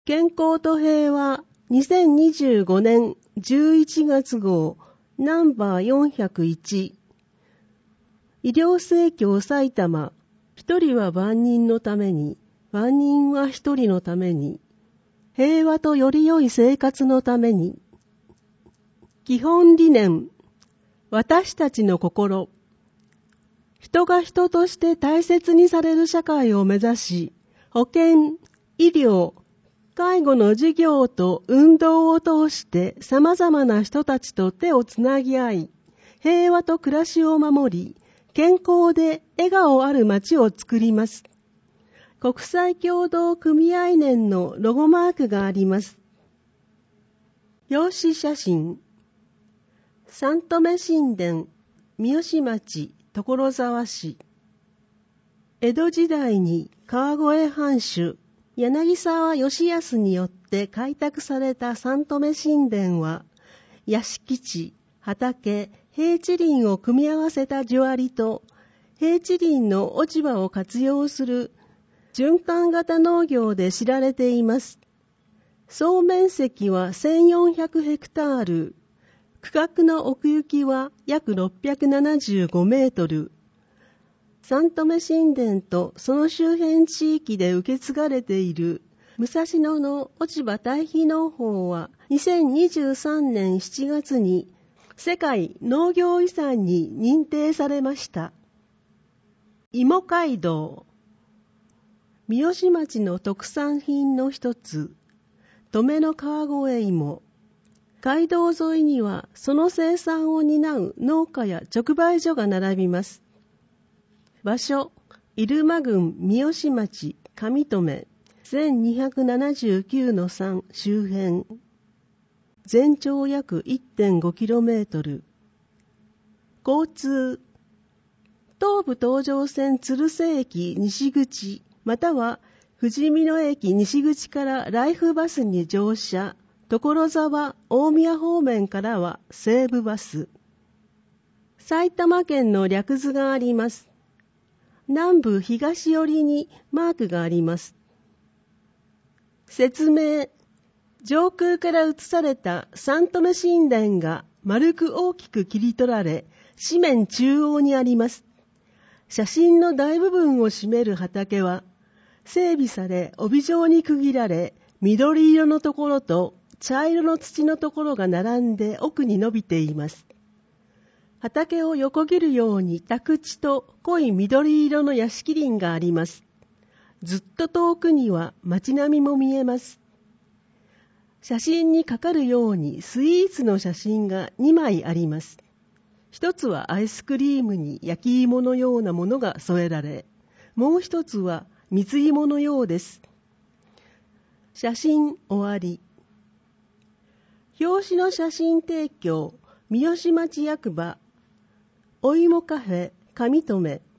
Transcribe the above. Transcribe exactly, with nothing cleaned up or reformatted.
健康と平和にせんにじゅうごねんじゅういちがつ号ナンバーよんひゃくいち。医療生協埼玉、一人は万人のために、万人は一人のために、平和とより良い生活のために。基本理念、私たちの心。人が人として大切にされる社会を目指し、保健、医療、介護の事業と運動を通して様々な人たちと手をつなぎ合い、平和と暮らしを守り、健康で笑顔ある街を作ります。国際協同組合年のロゴマークがあります。表紙写真。三富神殿、三好町、所沢市。江戸時代に川越藩主、柳沢義康によって開拓された三富神殿は、屋敷地、畑、平地林を組み合わせた地割りと、平地林の落ち葉を活用する循環型農業で知られています。総面積はせんよんひゃくヘクタール、区画の奥行きは約ろっぴゃくななじゅうごメートル。三富神殿とその周辺地域で受け継がれている武蔵野の落ち葉堆肥農法はにせんにじゅうさんねんしちがつに世界農業遺産に認定されました。芋街道。三好町の特産品の一つ、登米の川越芋。街道沿いにはその生産を担う農家や直売所が並びます。場所、入間郡三好町上登米 せんにひゃくななじゅうきゅうのさん 周辺。全長約 いってんごキロメートル。交通、東武東上線鶴瀬駅西口または富士見野駅西口からライフバスに乗車、所沢、大宮方面からは西武バス。埼玉県の略図があります。南部東寄りにマークがあります。説明。上空から映された三富神殿が丸く大きく切り取られ、四面中央にあります。写真の大部分を占める畑は、整備され帯状に区切られ、緑色のところと茶色の土のところが並んで奥に伸びています。畑を横切るように宅地と濃い緑色の屋敷林があります。ずっと遠くには街並みも見えます。写真にかかるようにスイーツの写真がにまいあります。一つはアイスクリームに焼き芋のようなものが添えられ、もう一つは蜜芋のようです。写真終わり。表紙の写真提供、三好町役場、お芋カフェ上登米。